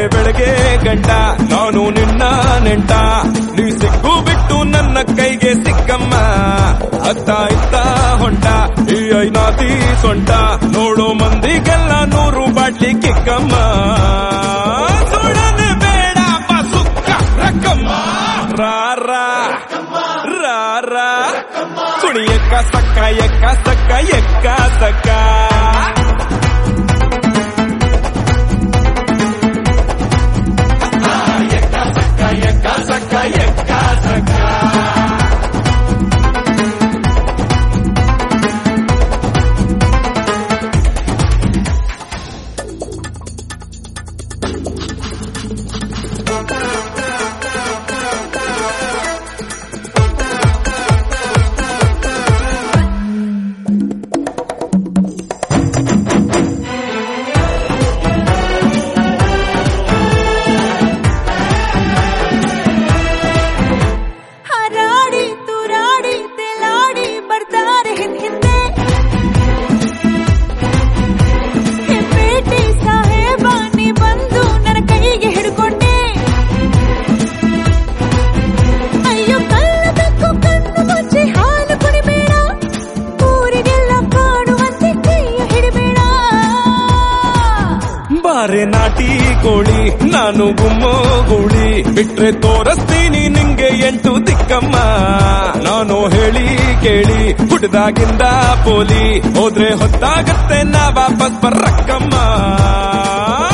ಬೆಳಗ್ಗೆ ಗಂಟ ನಾನು ನಿನ್ನ ನೆಂಟ ನೀ ಸಿಕ್ಕು ಬಿಟ್ಟು ನನ್ನ ಕೈಗೆ ಸಿಕ್ಕಮ್ಮ ಅತ್ತ ಇತ್ತ ಹೊಂಟ ಈ ಐನಾತಿ ಸೊಂಟ ನೋಡೋ ಮಂದಿಗೆಲ್ಲ 100 ಬಾಟ್ಲಿ ಕಿಕ್ಕಮ್ಮ ಸುಡನೆ ಬೇಡ ಸುಕ್ಕ ರಕ್ಕಮ್ಮ ರಾರಾ ರಾರಾ ಕುಣಿ ಎಕ್ಕ ಸಕ್ಕ ಎಕ್ಕ ಸಕ್ಕ ಎಕ್ಕ ಸಕ್ಕ ಬಾರೆ ನಾಟಿ ಕೋಳಿ ನಾನು ಗುಮ್ಮೋ ಗೂಳಿ ಬಿಟ್ರೆ ತೋರಿಸ್ತೀನಿ ನಿಂಗೆ 8 ದಿಕ್ಕಮ್ಮ ನಾನು ಹೇಳಿ ಕೇಳಿ ಹುಡ್ದಾಗಿಂದ ಪೋಲಿ ಹೋದ್ರೆ ಹೊತ್ತಾಗತ್ತೆ ನಾ ವಾಪಸ್ ಬರ್ರಕ್ಕಮ್ಮ